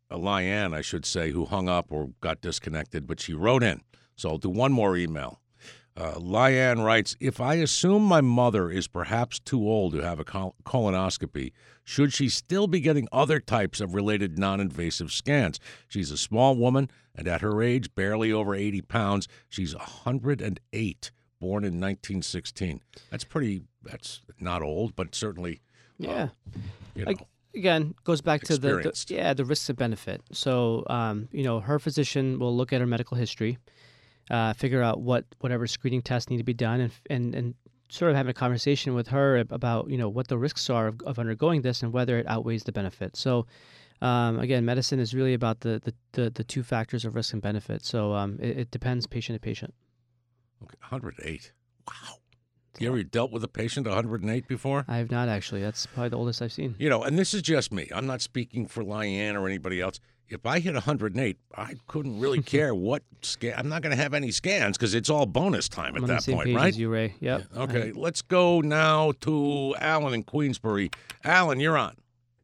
uh, Lyanne, I should say, who hung up or got disconnected, but she wrote in. So I'll do one more email. Uh, Lyanne writes, if I assume my mother is perhaps too old to have a col- colonoscopy, should she still be getting other types of related non-invasive scans? She's a small woman, and at her age, barely over eighty pounds. She's one hundred eight, born in nineteen sixteen. That's pretty, that's not old, but certainly, Yeah. uh, you know. Like, again, goes back to the, the Experienced. yeah the risks and benefit. So um, you know, her physician will look at her medical history, uh, figure out what whatever screening tests need to be done, and and and sort of having a conversation with her about you know what the risks are of, of undergoing this and whether it outweighs the benefit. So um, again, medicine is really about the the, the, the two factors of risk and benefit. So um, it, it depends patient to patient. Okay, one hundred eight. Wow. You ever dealt with a patient one hundred eight before? I have not actually. That's probably the oldest I've seen. You know, and this is just me. I'm not speaking for Lyanne or anybody else. If I hit one hundred eight, I couldn't really care what scan. I'm not going to have any scans because it's all bonus time at I'm on that the same point, page right? as you, Ray. Yep. Yeah, okay, let's go now to Alan in Queensbury. Alan, you're on.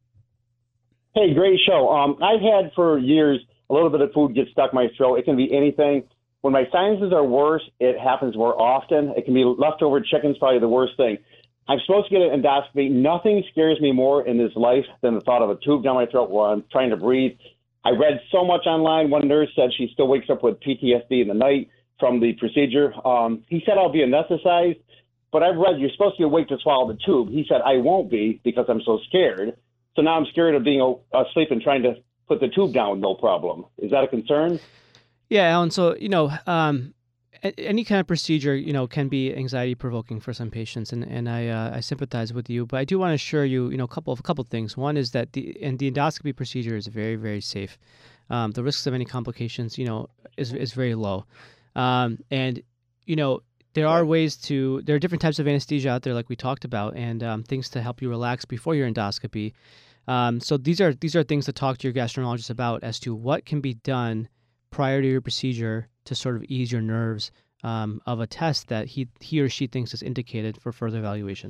Hey, great show. Um, I've had for years a little bit of food get stuck in my throat. It can be anything. When my sinuses are worse, it happens more often. It can be leftover chicken's probably the worst thing. I'm supposed to get an endoscopy. Nothing scares me more in this life than the thought of a tube down my throat while I'm trying to breathe. I read so much online. One nurse said she still wakes up with P T S D in the night from the procedure. Um, he said I'll be anesthetized, but I've read you're supposed to be awake to swallow the tube. He said I won't be because I'm so scared. So now I'm scared of being asleep and trying to put the tube down, no problem. Is that a concern? Yeah, Alan. So you know, um, a- any kind of procedure, you know, can be anxiety provoking for some patients, and and I uh, I sympathize with you. But I do want to assure you, you know, a couple of a couple of things. One is that the and the endoscopy procedure is very very safe. Um, the risks of any complications, you know, is is very low, um, and you know. There are ways to, there are different types of anesthesia out there, like we talked about, and um, things to help you relax before your endoscopy. Um, so these are these are things to talk to your gastroenterologist about as to what can be done prior to your procedure to sort of ease your nerves um, of a test that he he or she thinks is indicated for further evaluation.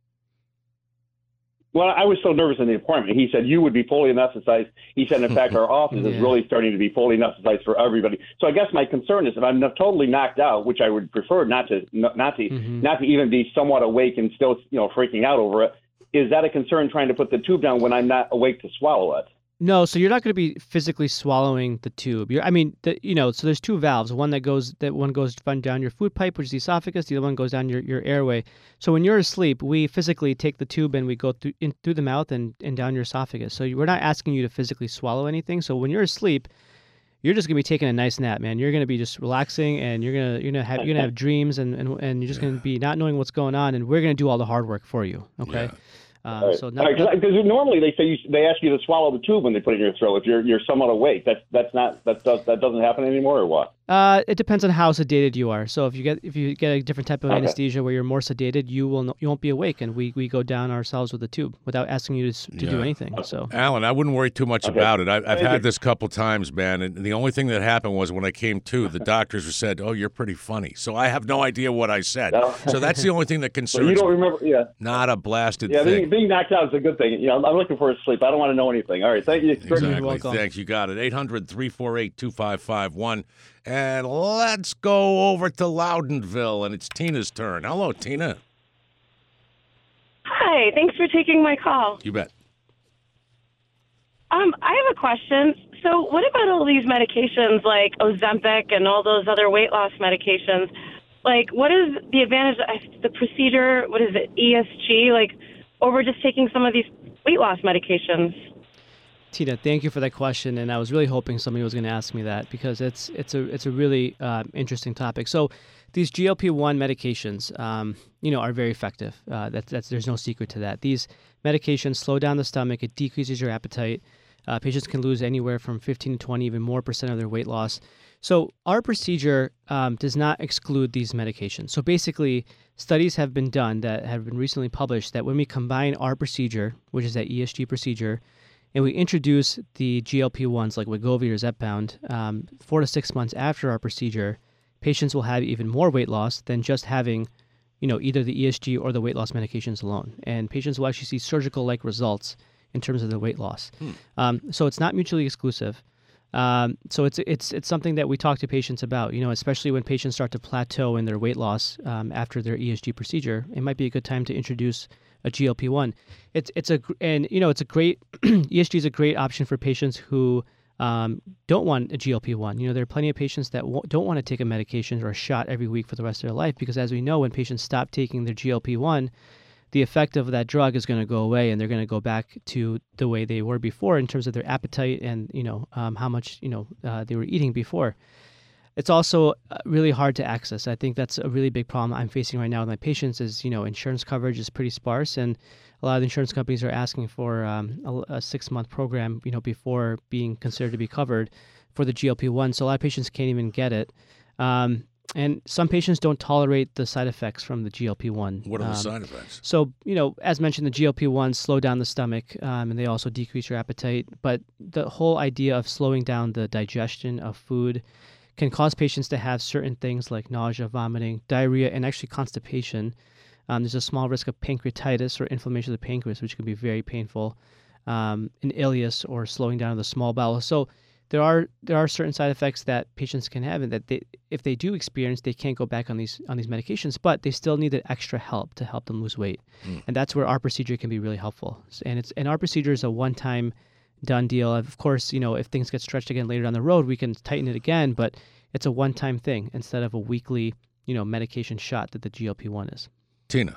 Well, I was so nervous in the appointment. He said you would be fully anesthetized. He said, in fact, our office Yeah. is really starting to be fully anesthetized for everybody. So I guess my concern is if I'm not totally knocked out, which I would prefer not to, not to, Mhm. not to even be somewhat awake and still, you know, freaking out over it. Is that a concern trying to put the tube down when I'm not awake to swallow it? No, so you're not going to be physically swallowing the tube. You're, I mean, the, you know, so there's two valves. One that goes that one goes fun down your food pipe, which is the esophagus. The other one goes down your, your airway. So when you're asleep, we physically take the tube and we go through in, through the mouth and, and down your esophagus. So you- we're not asking you to physically swallow anything. So when you're asleep, you're just gonna be taking a nice nap, man. You're gonna be just relaxing, and you're gonna you're gonna have you're gonna have dreams, and, and, and you're just gonna be not knowing what's going on, and we're gonna do all the hard work for you. Okay. Um, All right. So All not, right, because normally they say you, they ask you to swallow the tube when they put it in your throat if you're you're somewhat awake. That's that's not that does that doesn't happen anymore, or what? Uh, it depends on how sedated you are. So if you get if you get a different type of Okay. anesthesia where you're more sedated, you will no, you won't be awake, and we, we go down ourselves with the tube without asking you to, s- to do Yeah. anything. So Alan, I wouldn't worry too much Okay. about it. I, I've Thank had you. this couple times, man, and the only thing that happened was when I came to, the doctors said, "Oh, you're pretty funny." So I have no idea what I said. No. So that's the only thing that So concerns you don't me. remember? Yeah. Not a blasted Yeah, thing. being, being knocked out is a good thing. You know, I'm looking for a sleep. I don't want to know anything. All right, thank you. Exactly. welcome. Thanks. You got it. eight hundred, three four eight, two five five one. And let's go over to Loudonville, and it's Tina's turn. Hello, Tina. Hi, thanks for taking my call. You bet. Um, I have a question. So what about all these medications like Ozempic and all those other weight loss medications? Like, what is the advantage of the procedure? What is it, E S G? Like, over just taking some of these weight loss medications? Tina, thank you for that question, and I was really hoping somebody was going to ask me that because it's it's a it's a really uh, interesting topic. So, these G L P one medications, um, you know, are very effective. Uh, that's that's there's no secret to that. These medications slow down the stomach. It decreases your appetite. Uh, patients can lose anywhere from fifteen to twenty, even more percent of their weight loss. So, our procedure um, does not exclude these medications. So, basically, studies have been done that have been recently published that when we combine our procedure, which is that E S G procedure, and we introduce the G L P ones like Wegovy or Zepbound um, four to six months after our procedure, patients will have even more weight loss than just having, you know, either the E S G or the weight loss medications alone. And patients will actually see surgical-like results in terms of the weight loss. Hmm. Um, so it's not mutually exclusive. Um, so it's it's it's something that we talk to patients about, you know, especially when patients start to plateau in their weight loss um, after their E S G procedure. It might be a good time to introduce a G L P one. It's it's a and you know it's a great E S G is a great option for patients who um, don't want a G L P one. You know, there are plenty of patients that w- don't want to take a medication or a shot every week for the rest of their life, because as we know, when patients stop taking their G L P one, the effect of that drug is going to go away, and they're going to go back to the way they were before in terms of their appetite and, you know, um, how much, you know, uh, they were eating before. It's also really hard to access. I think that's a really big problem I'm facing right now with my patients is, you know, insurance coverage is pretty sparse, and a lot of the insurance companies are asking for um, a, a six-month program, you know, before being considered to be covered for the G L P one. So a lot of patients can't even get it. Um, And some patients don't tolerate the side effects from the G L P one. What are the Um, side effects? So, you know, as mentioned, the G L P ones slow down the stomach, um, and they also decrease your appetite. But the whole idea of slowing down the digestion of food can cause patients to have certain things like nausea, vomiting, diarrhea, and actually constipation. Um, there's a small risk of pancreatitis or inflammation of the pancreas, which can be very painful, um, an ileus or slowing down of the small bowel. So there are there are certain side effects that patients can have, and that they, if they do experience, they can't go back on these on these medications, but they still need the extra help to help them lose weight, Mm. and that's where our procedure can be really helpful. And it's and our procedure is a one-time done deal. Of course, you know, if things get stretched again later down the road, we can tighten it again, but it's a one-time thing instead of a weekly, you know, medication shot that the G L P one is. Tina.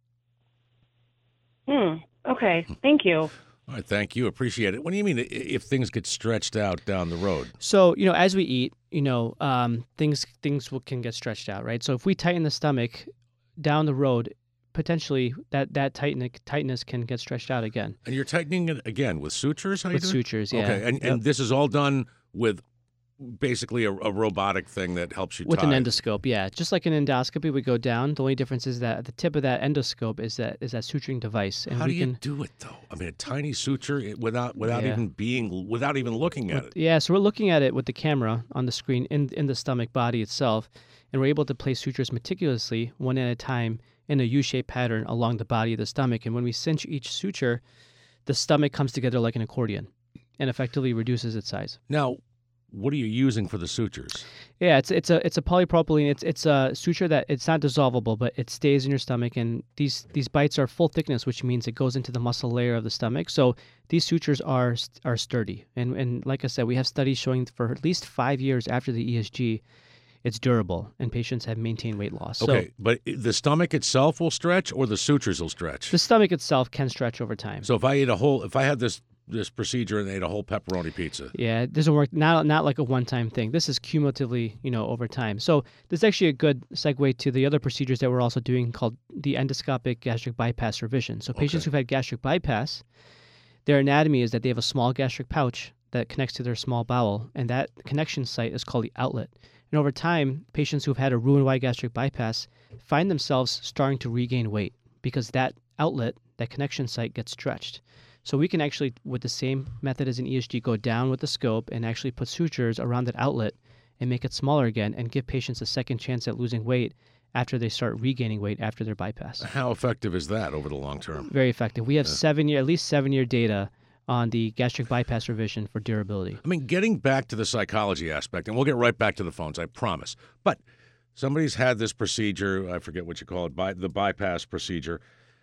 Hmm. Okay. Thank you. All right, thank you. Appreciate it. What do you mean i- if things get stretched out down the road? So, you know, as we eat, you know, um, things things will, can get stretched out, right? So if we tighten the stomach down the road, potentially that that tighten, tightness can get stretched out again. And you're tightening it again with sutures? How With you doing? sutures, yeah. Okay, and, Yep. and this is all done with basically a, a robotic thing that helps you With tie. an endoscope, yeah. Just like an endoscopy would go down. The only difference is that at the tip of that endoscope is that is that suturing device. And How we do you can, do it, though? I mean, a tiny suture it- without without Yeah. even being without even looking at it. Yeah, so we're looking at it with the camera on the screen in in the stomach body itself, and we're able to place sutures meticulously, one at a time, in a U-shaped pattern along the body of the stomach. And when we cinch each suture, the stomach comes together like an accordion and effectively reduces its size. Now, what are you using for the sutures? Yeah, it's it's a it's a polypropylene. It's it's a suture that it's not dissolvable, but it stays in your stomach. And these these bites are full thickness, which means it goes into the muscle layer of the stomach. So these sutures are are sturdy. And and like I said, we have studies showing for at least five years after the E S G, it's durable, and patients have maintained weight loss. Okay, So but i- the stomach itself will stretch, or the sutures will stretch. the stomach itself can stretch over time. So if I ate a whole, if I had this this procedure and ate a whole pepperoni pizza, Yeah, it doesn't work. Not not like a one-time thing. This is cumulatively, you know, over time. So this is actually a good segue to the other procedures that we're also doing called the endoscopic gastric bypass revision. So patients Okay. who've had gastric bypass, their anatomy is that they have a small gastric pouch that connects to their small bowel, and that connection site is called the outlet. And over time, patients who've had a Roux-en-Y gastric bypass find themselves starting to regain weight because that outlet, that connection site, gets stretched. So we can actually, with the same method as an E S G, go down with the scope and actually put sutures around that outlet and make it smaller again and give patients a second chance at losing weight after they start regaining weight after their bypass. how effective is that over the long term? Very effective. We have Yeah. seven year, at least seven year data on the gastric bypass revision for durability. I mean, getting back to the psychology aspect, and we'll get right back to the phones, I promise. But somebody's had this procedure, I forget what you call it, by the bypass procedure.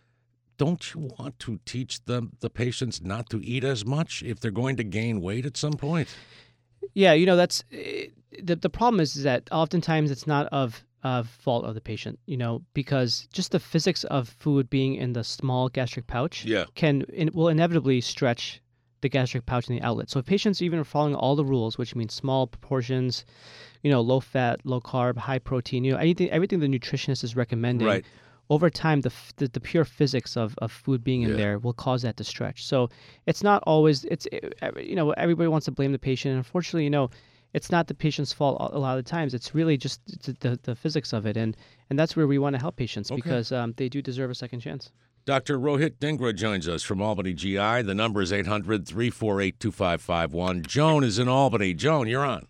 Don't you want to teach them the patients not to eat as much if they're going to gain weight at some point? Yeah, you know, that's eh, the the problem is, is that oftentimes it's not of of fault of the patient, you know, because just the physics of food being in the small gastric pouch Yeah. can in, will inevitably stretch the gastric pouch and the outlet. So if patients even are following all the rules, which means small proportions, you know, low fat, low carb, high protein, you know, anything everything the nutritionist is recommending. Right. Over time, the, f- the the pure physics of, of food being in Yeah. there will cause that to stretch. So it's not always it's eh, you know everybody wants to blame the patient, and unfortunately, you know, it's not the patient's fault a a lot of the times. It's really just the the, the physics of it, and and that's where we want to help patients Okay. because um, they do deserve a second chance. Doctor Rohit Dhingra joins us from Albany G I. The number is eight hundred, three four eight, two five five one. Joan is in Albany. Joan, you're on.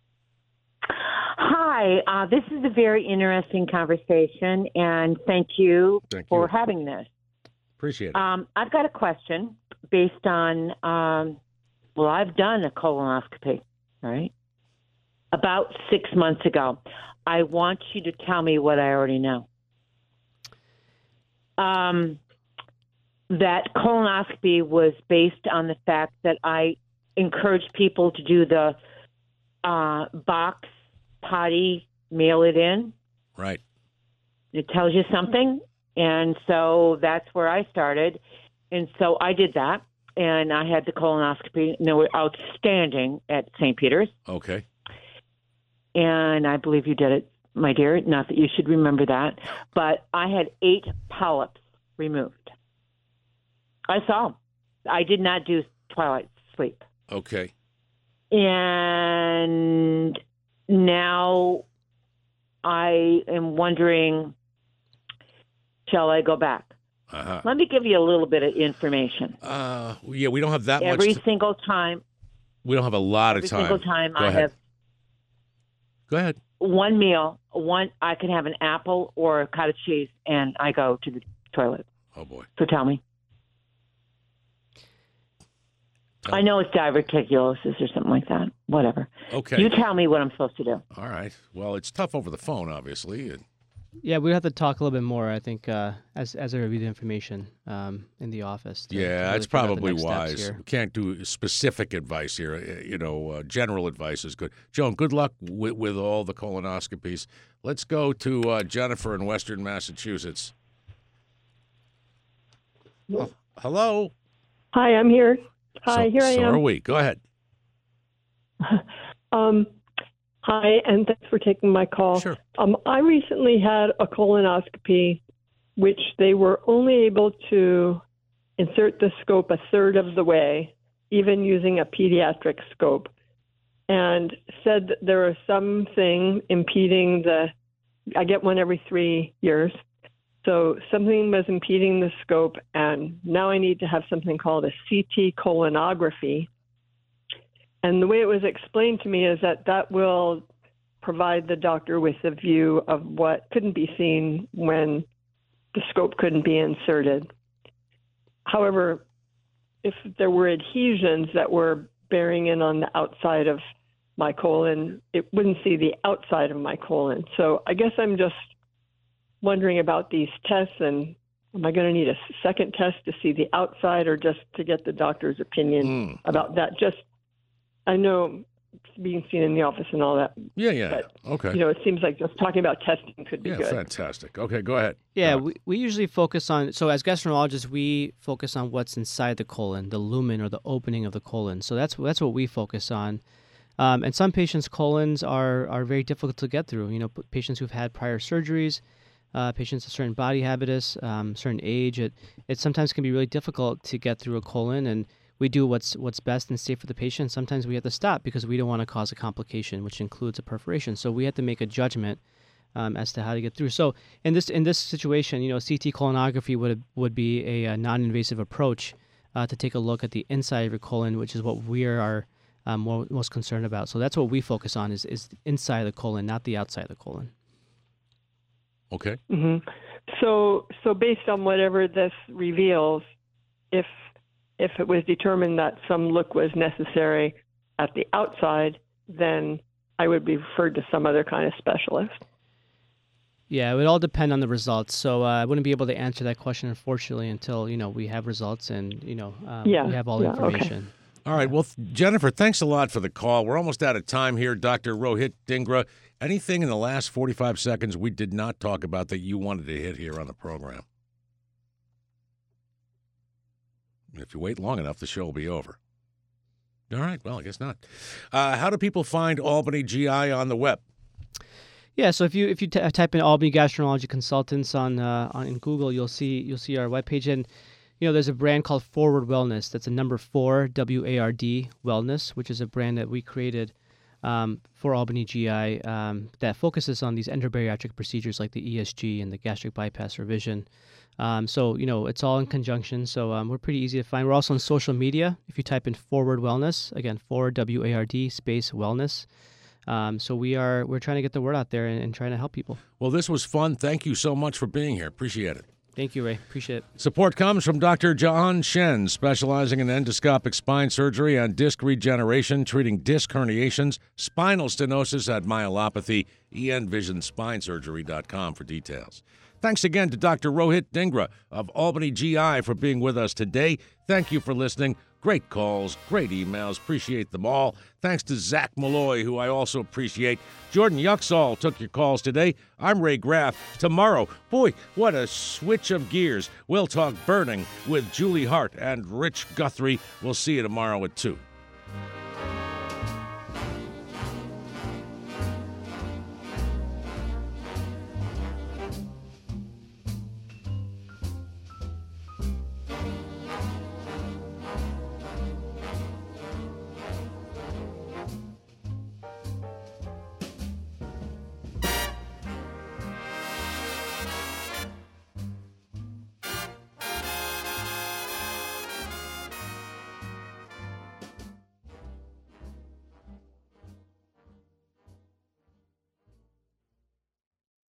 Hi, uh, this is a very interesting conversation, and thank you Thank for you. having this. Appreciate it. Um, I've got a question based on, um, well, I've done a colonoscopy, right? About six months ago. I want you to tell me what I already know. Um, that colonoscopy was based on the fact that I encouraged people to do the uh, box potty, mail it in. Right. It tells you something. And so that's where I started. And so I did that. And I had the colonoscopy. And they were outstanding at Saint Peter's. Okay. And I believe you did it, my dear. Not that you should remember that. But I had eight polyps removed. I saw them. I did not do twilight sleep. Okay. And now I am wondering, shall I go back? Uh-huh. Let me give you a little bit of information. Uh, yeah, we don't have that Every much. Every single time. We don't have a lot every of time. Every single time Go I ahead. have. Go ahead. One meal, one I can have an apple or a cottage cheese, and I go to the toilet. Oh boy! So tell me. Tell I know it's diverticulosis or something like that. Whatever. Okay. You tell me what I'm supposed to do. All right. Well, it's tough over the phone, obviously. And... Yeah, we have to talk a little bit more. I think uh, as as I review the information um, in the office. To, yeah, to really that's figure out the probably next steps wise. here. We can't do specific advice here. Uh, You know, uh, general advice is good. Joan, good luck with, with all the colonoscopies. Let's go to uh, Jennifer in Western Massachusetts. Oh, hello. Hi, I'm here. Hi, so, here I so am. are we. Go ahead. um, hi, and thanks for taking my call. Sure. Um, I recently had a colonoscopy, which they were only able to insert the scope a third of the way, even using a pediatric scope, and said that there was something impeding the, I get one every three years, so something was impeding the scope, and now I need to have something called a C T colonography. And the way it was explained to me is that that will provide the doctor with a view of what couldn't be seen when the scope couldn't be inserted. However, if there were adhesions that were bearing in on the outside of my colon, it wouldn't see the outside of my colon. So I guess I'm just wondering about these tests, and am I going to need a second test to see the outside, or just to get the doctor's opinion Mm. about that? Just, I know it's being seen in the office and all that. Yeah, yeah. But, okay. You know, it seems like just talking about testing could be Yeah, good. fantastic. Okay, go ahead. Yeah, we, we usually focus on, so as gastroenterologists, we focus on what's inside the colon, the lumen or the opening of the colon. So that's that's what we focus on. Um, and some patients' colons are, are very difficult to get through. You know, p- patients who've had prior surgeries, uh, patients of certain body habitus, um, certain age, it, it sometimes can be really difficult to get through a colon, and we do what's what's best and safe for the patient. Sometimes we have to stop because we don't want to cause a complication, which includes a perforation. So we have to make a judgment um, as to how to get through. So in this in this situation, you know, C T colonography would would be a, a non-invasive approach uh, to take a look at the inside of your colon, which is what we are um, more, most concerned about. So that's what we focus on is is inside the colon, not the outside of the colon. Okay. hmm So, so based on whatever this reveals, if if it was determined that some look was necessary at the outside, then I would be referred to some other kind of specialist. Yeah, it would all depend on the results. So uh, I wouldn't be able to answer that question, unfortunately, until you know we have results and you know um, Yeah, we have all the yeah, okay. information. All right. Well, th- Jennifer, thanks a lot for the call. We're almost out of time here. Doctor Rohit Dhingra, anything in the last forty-five seconds we did not talk about that you wanted to hit here on the program? If you wait long enough, the show will be over. All right. Well, I guess not. Uh, how do people find Albany G I on the web? Yeah, so if you if you t- type in Albany Gastroenterology Consultants on uh, on in Google, you'll see you'll see our webpage, and you know there's a brand called Forward Wellness. That's a number four W A R D Wellness, which is a brand that we created um, for Albany G I um, that focuses on these endobariatric procedures like the E S G and the gastric bypass revision. Um, so you know it's all in conjunction. So um, we're pretty easy to find. We're also on social media. If you type in Forward Wellness, again Forward W A R D space Wellness. Um, so we are we're trying to get the word out there and, and trying to help people. Well, this was fun. Thank you so much for being here. Appreciate it. Thank you, Ray. Appreciate it. Support comes from Doctor John Shen, specializing in endoscopic spine surgery and disc regeneration, treating disc herniations, spinal stenosis, and myelopathy. e n vision spine surgery dot com for details. Thanks again to Doctor Rohit Dhingra of Albany G I for being with us today. Thank you for listening. Great calls, great emails. Appreciate them all. Thanks to Zach Malloy, who I also appreciate. Jordan Yuxall took your calls today. I'm Ray Graff. Tomorrow, boy, what a switch of gears. We'll talk burning with Julie Hart and Rich Guthrie. We'll see you tomorrow at two.